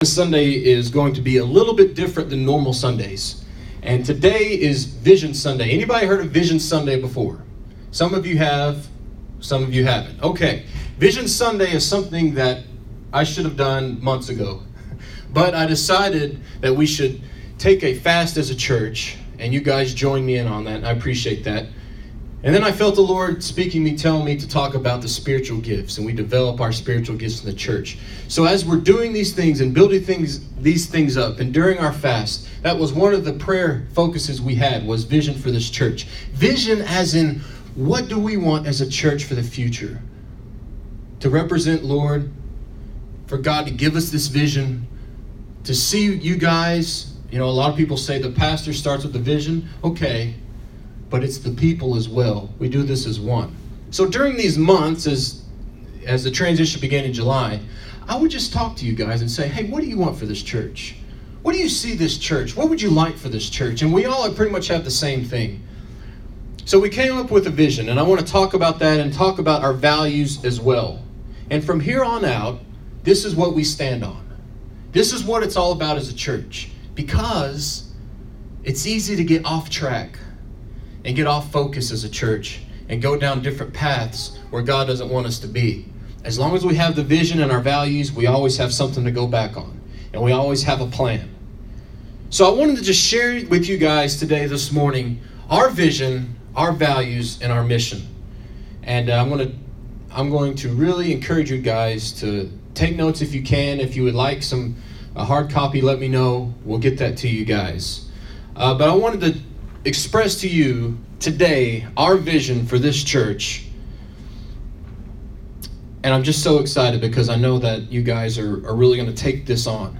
This Sunday is going to be a little bit different than normal Sundays. And today is Vision Sunday. Anybody heard of Vision Sunday before? Some of you have, some of you haven't. Okay, Vision Sunday is something that I should have done months ago. But I decided that we should take a fast as a church, and you guys joined me in on that, and I appreciate that. And then I felt the Lord speaking me, telling me to talk about the spiritual gifts, and we develop our spiritual gifts in the church. So as we're doing these things and building these things up, and during our fast, that was one of the prayer focuses we had, was vision for this church. Vision as in, what do we want as a church for the future? To represent, Lord, for God to give us this vision, to see you guys. You know, a lot of people say the pastor starts with the vision. Okay. But it's the people as well. We do this as one. So during these months, as the transition began in July, I would just talk to you guys and say, hey, what do you want for this church? What do you see this church? What would you like for this church? And we all pretty much have the same thing. So we came up with a vision, and I want to talk about that and talk about our values as well. And from here on out, this is what we stand on. This is what it's all about as a church, because it's easy to get off track and get off focus as a church and go down different paths where God doesn't want us to be. As long as we have the vision and our values, we always have something to go back on, and we always have a plan. So I wanted to just share with you guys today, this morning, our vision, our values, and our mission. And I'm going to really encourage you guys to take notes if you can. If you would like a hard copy, let me know. We'll get that to you guys. But I wanted to express to you today our vision for this church. And I'm just so excited because I know that you guys are really going to take this on.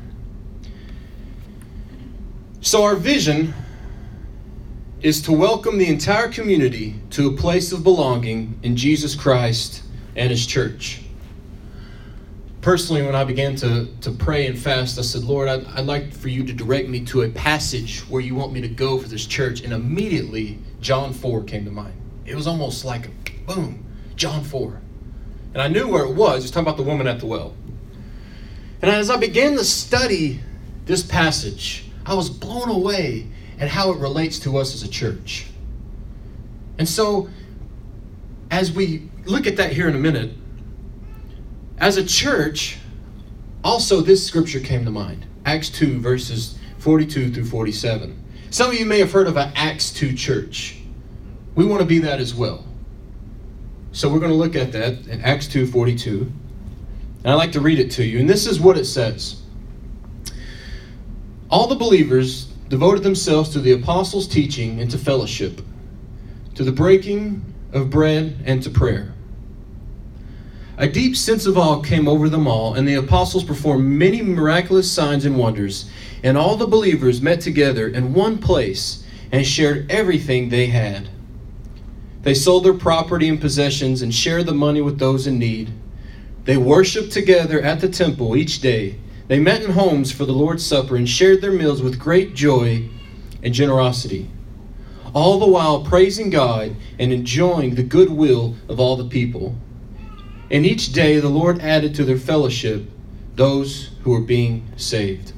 So our vision is to welcome the entire community to a place of belonging in Jesus Christ and His church. Personally, when I began to pray and fast, I said, Lord, I'd like for you to direct me to a passage where you want me to go for this church. And immediately, John 4 came to mind. It was almost like, boom, John 4. And I knew where it was. It was talking about the woman at the well. And as I began to study this passage, I was blown away at how it relates to us as a church. And so, as we look at that here in a minute, as a church, also this scripture came to mind. Acts 2, verses 42 through 47. Some of you may have heard of an Acts 2 church. We want to be that as well. So we're going to look at that in Acts 2, 42. And I'd like to read it to you. And this is what it says. All the believers devoted themselves to the apostles' teaching and to fellowship, to the breaking of bread and to prayer. A deep sense of awe came over them all, and the apostles performed many miraculous signs and wonders. And all the believers met together in one place and shared everything they had. They sold their property and possessions and shared the money with those in need. They worshiped together at the temple each day. They met in homes for the Lord's Supper and shared their meals with great joy and generosity, all the while praising God and enjoying the goodwill of all the people. And each day the Lord added to their fellowship those who were being saved.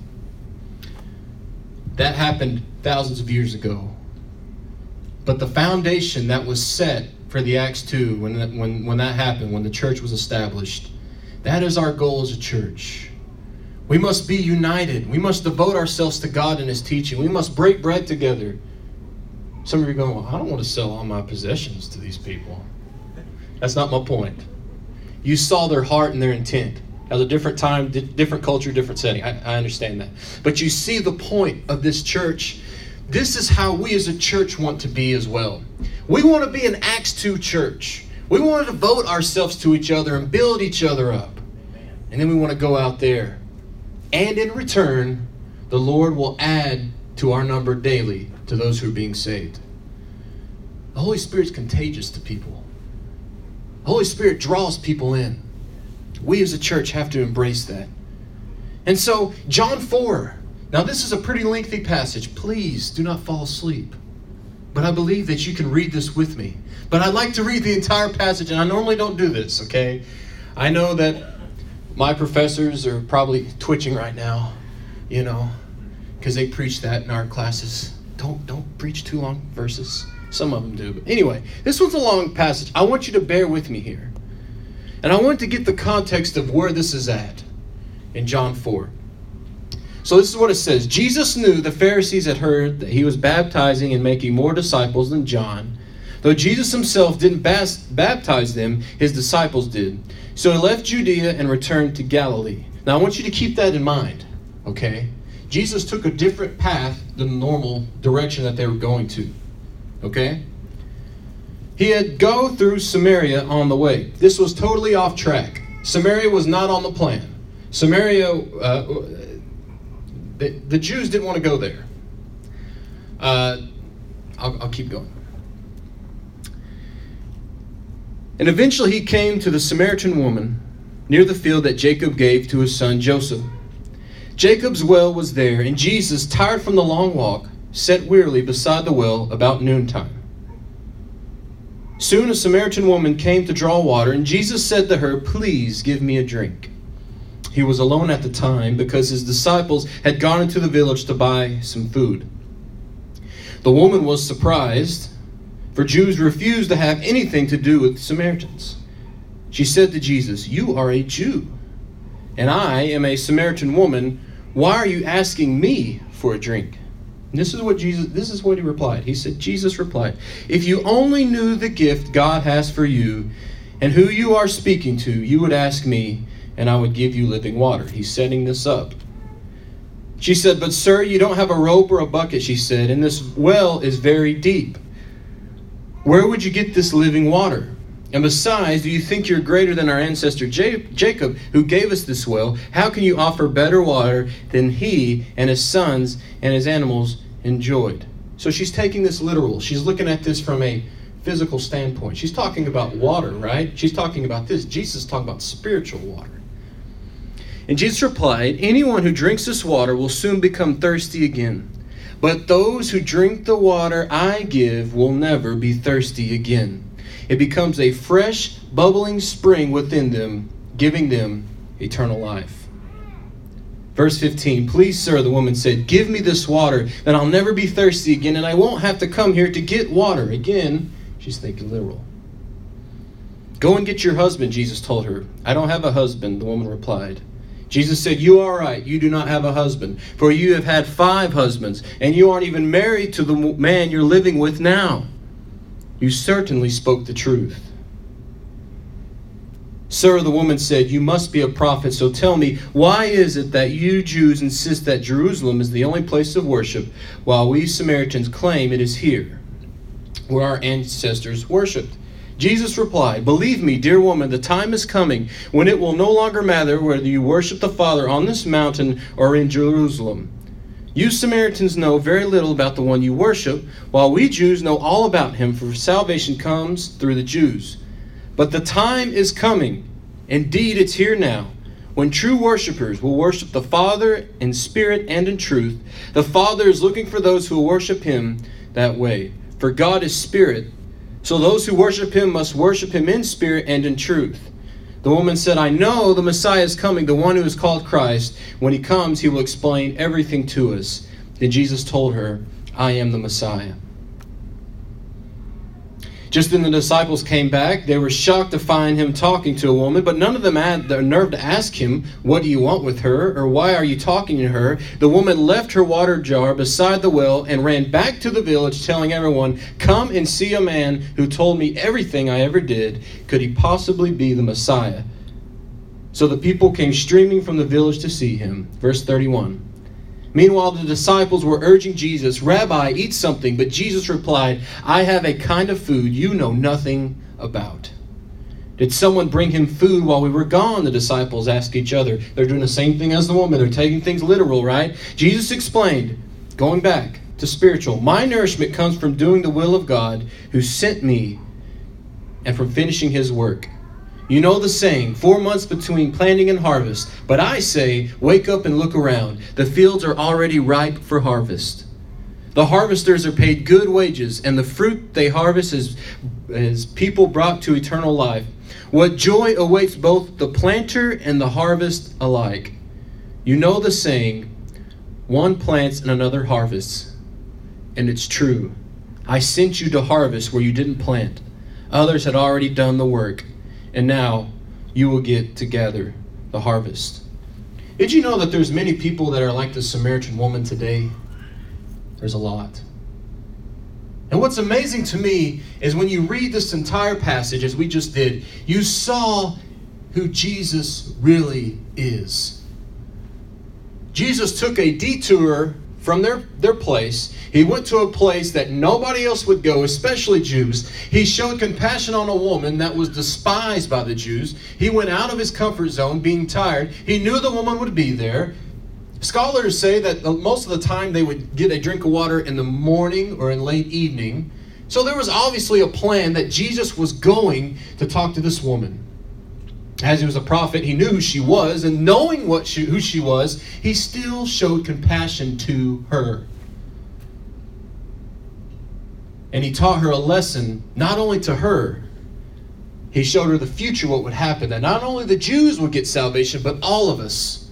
That happened thousands of years ago. But the foundation that was set for the Acts 2, when that happened, when the church was established, that is our goal as a church. We must be united. We must devote ourselves to God and His teaching. We must break bread together. Some of you are going, well, I don't want to sell all my possessions to these people. That's not my point. You saw their heart and their intent. That was a different time, different culture, different setting. I understand that. But you see the point of this church. This is how we as a church want to be as well. We want to be an Acts 2 church. We want to devote ourselves to each other and build each other up. And then we want to go out there. And in return, the Lord will add to our number daily to those who are being saved. The Holy Spirit's contagious to people. The Holy Spirit draws people in. We as a church have to embrace that. And so, John 4. Now, this is a pretty lengthy passage. Please do not fall asleep. But I believe that you can read this with me. But I'd like to read the entire passage, and I normally don't do this, okay? I know that My professors are probably twitching right now, because they preach that in our classes. Don't preach too long verses. Some of them do. But anyway, this one's a long passage. I want you to bear with me here. And I want to get the context of where this is at in John 4. So this is what it says. Jesus knew the Pharisees had heard that he was baptizing and making more disciples than John. Though Jesus himself didn't baptize them, his disciples did. So he left Judea and returned to Galilee. Now I want you to keep that in mind, okay? Jesus took a different path than the normal direction that they were going to, okay? He had go through Samaria on the way. This was totally off track. Samaria was not on the plan. Samaria, the Jews didn't want to go there. I'll keep going. And eventually he came to the Samaritan woman near the field that Jacob gave to his son Joseph. Jacob's well was there, and Jesus, tired from the long walk, sat wearily beside the well about noontime. Soon a Samaritan woman came to draw water, and Jesus said to her, "Please give me a drink." He was alone at the time because his disciples had gone into the village to buy some food. The woman was surprised, for Jews refused to have anything to do with Samaritans. She said to Jesus, "You are a Jew, and I am a Samaritan woman. Why are you asking me for a drink?" And this is what he replied. He said, Jesus replied, "If you only knew the gift God has for you and who you are speaking to, you would ask me, and I would give you living water." He's setting this up. She said, "But sir, you don't have a rope or a bucket," she said, "and this well is very deep. Where would you get this living water? And besides, do you think you're greater than our ancestor Jacob, who gave us this well? How can you offer better water than he and his sons and his animals enjoyed?" So she's taking this literal. She's looking at this from a physical standpoint. She's talking about water, right? She's talking about this. Jesus is talking about spiritual water. And Jesus replied, "Anyone who drinks this water will soon become thirsty again. But those who drink the water I give will never be thirsty again. It becomes a fresh, bubbling spring within them, giving them eternal life." Verse 15, "Please, sir," the woman said, "give me this water, then I'll never be thirsty again, and I won't have to come here to get water." Again, she's thinking literal. "Go and get your husband," Jesus told her. "I don't have a husband," the woman replied. Jesus said, "You are right, you do not have a husband, for you have had 5 husbands, and you aren't even married to the man you're living with now. You certainly spoke the truth." "Sir," the woman said, "you must be a prophet, so tell me, why is it that you Jews insist that Jerusalem is the only place of worship, while we Samaritans claim it is here, where our ancestors worshipped?" Jesus replied, "Believe me, dear woman, the time is coming when it will no longer matter whether you worship the Father on this mountain or in Jerusalem. You Samaritans know very little about the one you worship, while we Jews know all about him, for salvation comes through the Jews. But the time is coming, indeed it's here now, when true worshipers will worship the Father in spirit and in truth. The Father is looking for those who will worship him that way. For God is spirit, so those who worship him must worship him in spirit and in truth." The woman said, "I know the Messiah is coming, the one who is called Christ. When he comes, he will explain everything to us." Then Jesus told her, "I am the Messiah." Just then the disciples came back. They were shocked to find him talking to a woman, but none of them had the nerve to ask him, "What do you want with her?" or "Why are you talking to her?" The woman left her water jar beside the well and ran back to the village, telling everyone, "Come and see a man who told me everything I ever did. Could he possibly be the Messiah?" So the people came streaming from the village to see him. Verse 31. Meanwhile, the disciples were urging Jesus, "Rabbi, eat something." But Jesus replied, "I have a kind of food you know nothing about." "Did someone bring him food while we were gone?" the disciples asked each other. They're doing the same thing as the woman. They're taking things literal, right? Jesus explained, going back to spiritual, "My nourishment comes from doing the will of God who sent me and from finishing his work. You know the saying, 4 months between planting and harvest. But I say, wake up and look around. The fields are already ripe for harvest. The harvesters are paid good wages, and the fruit they harvest is people brought to eternal life. What joy awaits both the planter and the harvest alike. You know the saying, one plants and another harvests. And it's true. I sent you to harvest where you didn't plant. Others had already done the work, and now you will get to gather the harvest. Did you know that there's many people that are like the Samaritan woman today? There's a lot. And what's amazing to me is when you read this entire passage, as we just did, you saw who Jesus really is. Jesus took a detour from their place. He went to a place that nobody else would go, especially Jews. He showed compassion on a woman that was despised by the Jews. He went out of his comfort zone, being tired. He knew the woman would be there. Scholars say that most of the time they would get a drink of water in the morning or in late evening. So there was obviously a plan that Jesus was going to talk to this woman. As he was a prophet, he knew who she was, and knowing who she was, he still showed compassion to her. And he taught her a lesson, not only to her, he showed her the future, what would happen, that not only the Jews would get salvation, but all of us.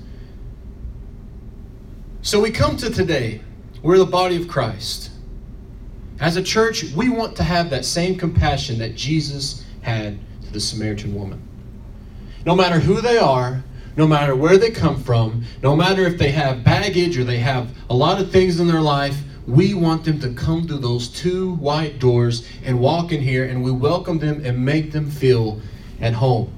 So we come to today, we're the body of Christ. As a church, we want to have that same compassion that Jesus had to the Samaritan woman. No matter who they are, no matter where they come from, no matter if they have baggage or they have a lot of things in their life, we want them to come through those two white doors and walk in here, and we welcome them and make them feel at home.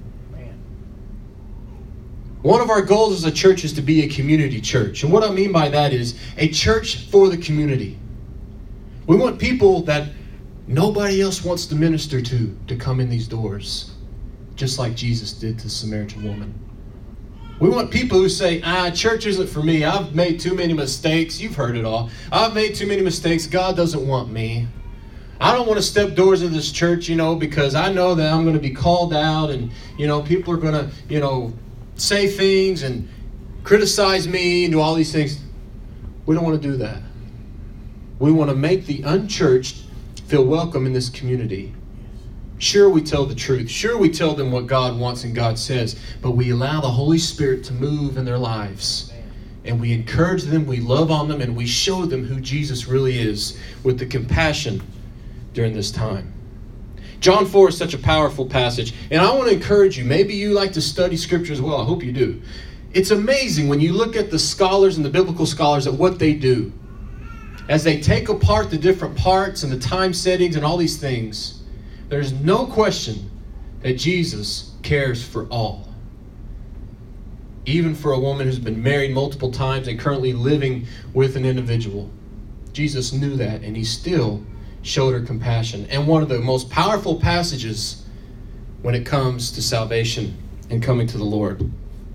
One of our goals as a church is to be a community church. And what I mean by that is a church for the community. We want people that nobody else wants to minister to come in these doors, just like Jesus did to the Samaritan woman. We want people who say, church isn't for me. I've made too many mistakes. You've heard it all. I've made too many mistakes. God doesn't want me. I don't want to step doors in this church, because I know that I'm going to be called out and, people are going to, say things and criticize me and do all these things. We don't want to do that. We want to make the unchurched feel welcome in this community. Sure, we tell the truth. Sure, we tell them what God wants and God says, but we allow the Holy Spirit to move in their lives. And we encourage them, we love on them, and we show them who Jesus really is with the compassion during this time. John 4 is such a powerful passage, and I want to encourage you. Maybe you like to study Scripture as well. I hope you do. It's amazing when you look at the scholars and the biblical scholars at what they do. As they take apart the different parts and the time settings and all these things, there's no question that Jesus cares for all. Even for a woman who's been married multiple times and currently living with an individual. Jesus knew that, and he still showed her compassion. And one of the most powerful passages when it comes to salvation and coming to the Lord.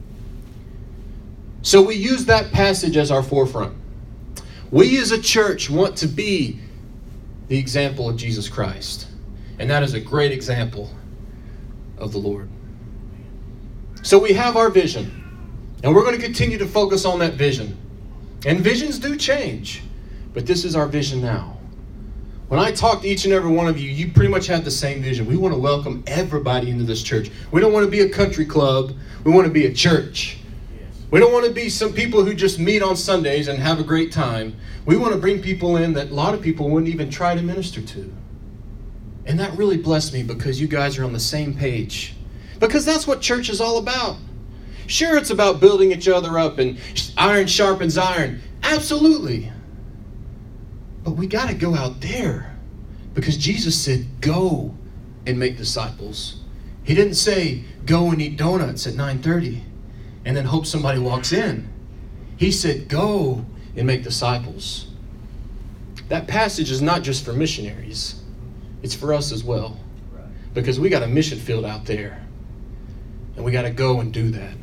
So we use that passage as our forefront. We as a church want to be the example of Jesus Christ. And that is a great example of the Lord. So we have our vision. And we're going to continue to focus on that vision. And visions do change. But this is our vision now. When I talk to each and every one of you, you pretty much have the same vision. We want to welcome everybody into this church. We don't want to be a country club. We want to be a church. We don't want to be some people who just meet on Sundays and have a great time. We want to bring people in that a lot of people wouldn't even try to minister to. And that really blessed me because you guys are on the same page. Because that's what church is all about. Sure, it's about building each other up and iron sharpens iron. Absolutely. But we got to go out there because Jesus said, go and make disciples. He didn't say, go and eat donuts at 9:30 and then hope somebody walks in. He said, go and make disciples. That passage is not just for missionaries. It's for us as well. Because we got a mission field out there. And we got to go and do that.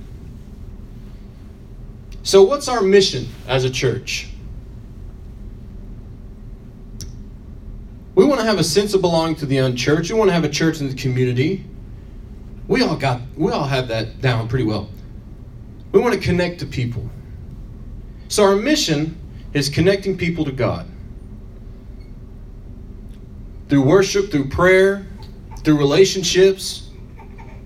So what's our mission as a church? We want to have a sense of belonging to the unchurched. We want to have a church in the community. We all have that down pretty well. We want to connect to people. So our mission is connecting people to God. Through worship, through prayer, through relationships,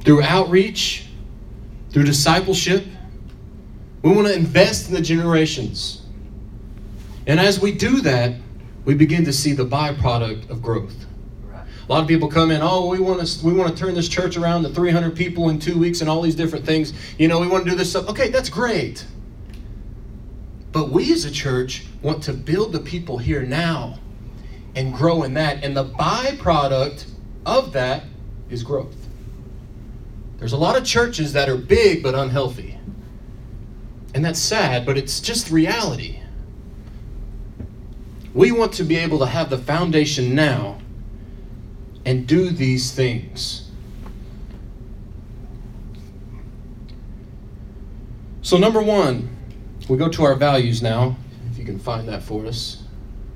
through outreach, through discipleship. We want to invest in the generations. And as we do that, we begin to see the byproduct of growth. A lot of people come in, oh, we want to turn this church around to 300 people in 2 weeks and all these different things. We want to do this stuff. Okay, that's great. But we as a church want to build the people here now and grow in that. And the byproduct of that is growth. There's a lot of churches that are big but unhealthy. And that's sad, but it's just reality. We want to be able to have the foundation now and do these things. So number one, we go to our values now, if you can find that for us.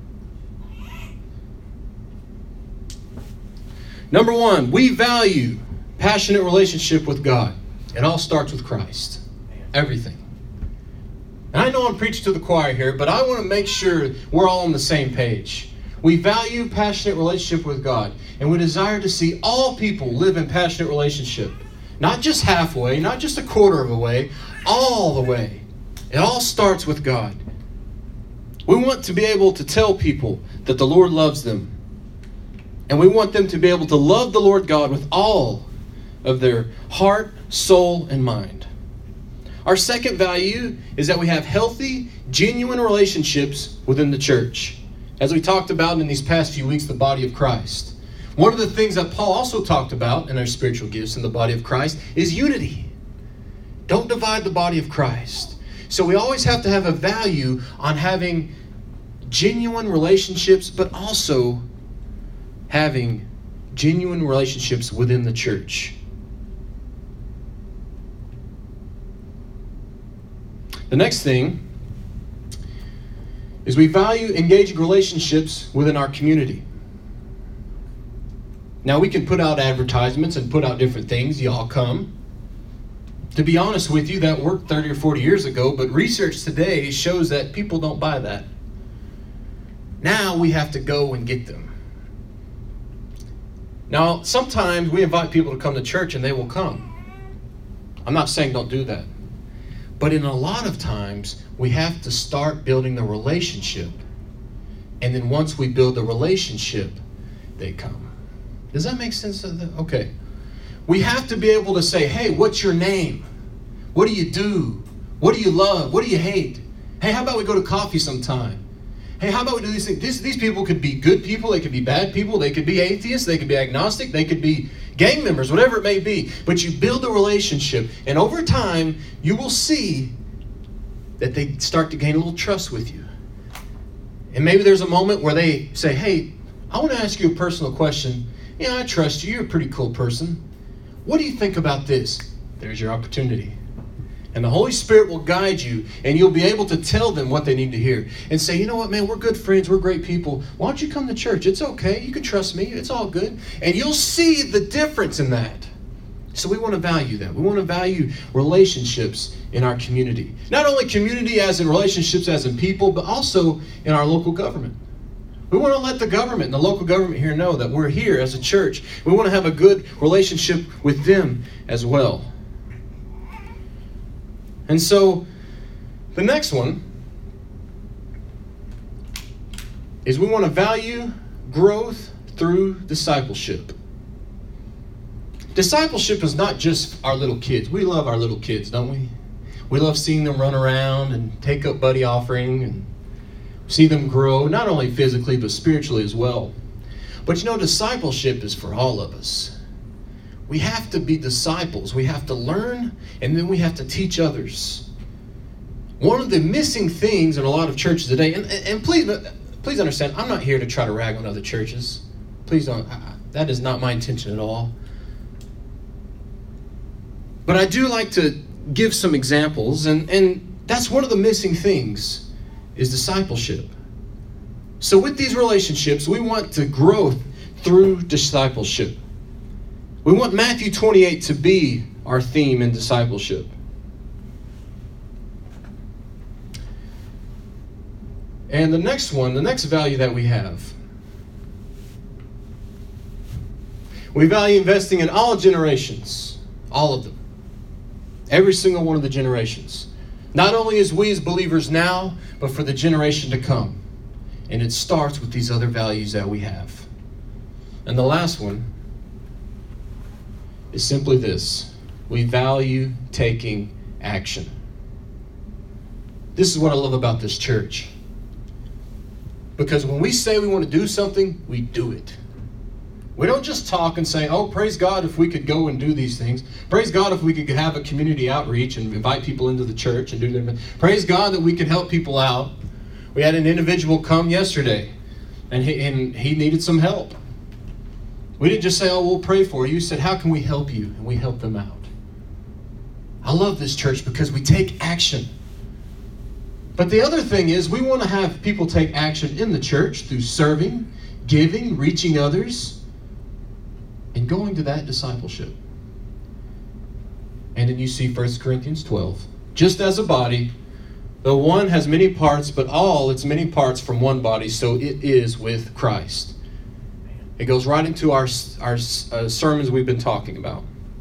Number one, we value passionate relationship with God. It all starts with Christ. Everything. And I know I'm preaching to the choir here, but I want to make sure we're all on the same page. We value passionate relationship with God, and we desire to see all people live in passionate relationship. Not just halfway, not just a quarter of a way, all the way. It all starts with God. We want to be able to tell people that the Lord loves them. And we want them to be able to love the Lord God with all of their heart, soul, and mind. Our second value is that we have healthy, genuine relationships within the church. As we talked about in these past few weeks, the body of Christ. One of the things that Paul also talked about in our spiritual gifts in the body of Christ is unity. Don't divide the body of Christ. So we always have to have a value on having genuine relationships, but also having genuine relationships within the church. The next thing is we value engaging relationships within our community. Now we can put out advertisements and put out different things. Y'all come. To be honest with you, that worked 30 or 40 years ago, but research today shows that people don't buy that. Now we have to go and get them. Now, sometimes we invite people to come to church and they will come. I'm not saying don't do that. But in a lot of times, we have to start building the relationship. And then once we build the relationship, they come. Does that make sense? Okay. We have to be able to say, hey, what's your name? What do you do? What do you love? What do you hate? Hey, how about we go to coffee sometime? Hey, how about we do these things? These people could be good people. They could be bad people. They could be atheists. They could be agnostic. They could be gang members, whatever it may be. But you build a relationship. And over time, you will see that they start to gain a little trust with you. And maybe there's a moment where they say, hey, I want to ask you a personal question. I trust you. You're a pretty cool person. What do you think about this? There's your opportunity. And the Holy Spirit will guide you, and you'll be able to tell them what they need to hear. And say, you know what, man, we're good friends, we're great people. Why don't you come to church? It's okay, you can trust me, it's all good. And you'll see the difference in that. So we want to value that. We want to value relationships in our community. Not only community as in relationships as in people, but also in our local government. We want to let the government and the local government here know that we're here as a church. We want to have a good relationship with them as well. And so, the next one is we want to value growth through discipleship. Discipleship is not just our little kids. We love our little kids, don't we? We love seeing them run around and take up buddy offering and see them grow, not only physically, but spiritually as well. But discipleship is for all of us. We have to be disciples. We have to learn, and then we have to teach others. One of the missing things in a lot of churches today, and please understand, I'm not here to try to rag on other churches. Please don't. That is not my intention at all. But I do like to give some examples, and that's one of the missing things is discipleship. So with these relationships, we want to grow through discipleship. We want Matthew 28 to be our theme in discipleship. And the next value that we have. We value investing in all generations. All of them. Every single one of the generations. Not only as we as believers now, but for the generation to come. And it starts with these other values that we have. And the last one is simply this. We value taking action. This is what I love about this church. Because when we say we want to do something, we do it. We don't just talk and say, oh, praise God if we could go and do these things. Praise God if we could have a community outreach and invite people into the church and do them. Praise God that we can help people out. We had an individual come yesterday, and he needed some help. We didn't just say, oh, we'll pray for you. We said, how can we help you? And we helped them out. I love this church because we take action. But the other thing is we want to have people take action in the church through serving, giving, reaching others, and going to that discipleship. And then you see 1 Corinthians 12. Just as a body, though one has many parts, but all its many parts from one body, so it is with Christ. It goes right into our sermons we've been talking about.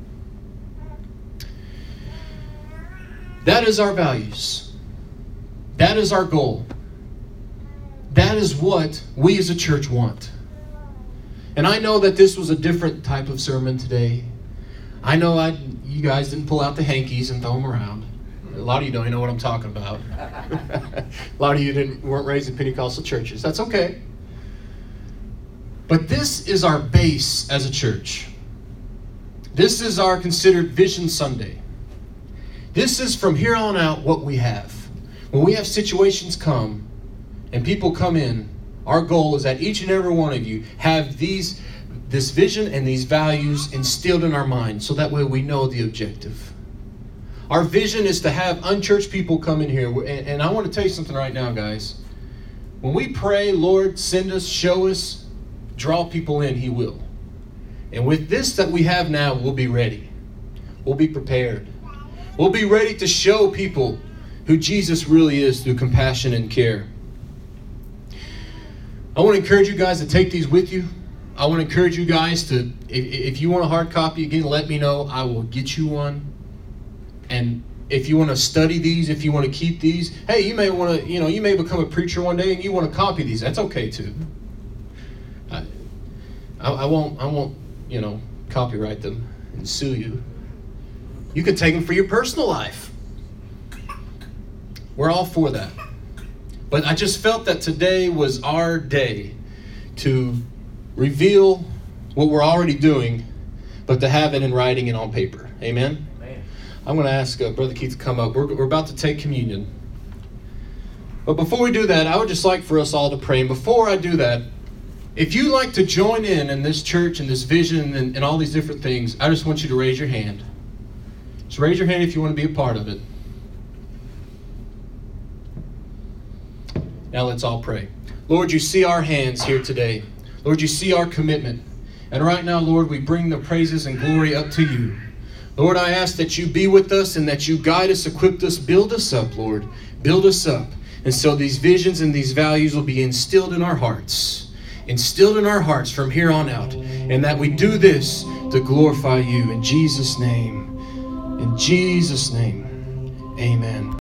That is our values. That is our goal. That is what we as a church want. And I know that this was a different type of sermon today. I know you guys didn't pull out the hankies and throw them around. A lot of you don't even know what I'm talking about. A lot of you weren't raised in Pentecostal churches. That's okay. But this is our base as a church. This is our considered Vision Sunday. This is from here on out what we have. When we have situations come and people come in, our goal is that each and every one of you have this vision and these values instilled in our mind so that way we know the objective. Our vision is to have unchurched people come in here. And I want to tell you something right now, guys. When we pray, Lord, send us, show us, draw people in, He will. And with this that we have now, we'll be ready. We'll be prepared. We'll be ready to show people who Jesus really is through compassion and care. I want to encourage you guys to take these with you. I want to encourage you guys to, if you want a hard copy, again, let me know. I will get you one. And if you want to study these, if you want to keep these, hey, you may want to, you may become a preacher one day and you want to copy these. That's okay too. I won't, copyright them and sue you. You can take them for your personal life. We're all for that. But I just felt that today was our day to reveal what we're already doing, but to have it in writing and on paper. Amen? Amen. I'm going to ask Brother Keith to come up. We're about to take communion. But before we do that, I would just like for us all to pray. And before I do that, if you like to join in this church and this vision and all these different things, I just want you to raise your hand. Just raise your hand if you want to be a part of it. Now let's all pray. Lord, you see our hands here today. Lord, you see our commitment. And right now, Lord, we bring the praises and glory up to you. Lord, I ask that you be with us and that you guide us, equip us, build us up, Lord. Build us up. And so these visions and these values will be instilled in our hearts. Instilled in our hearts from here on out. And that we do this to glorify you. In Jesus' name. In Jesus' name. Amen.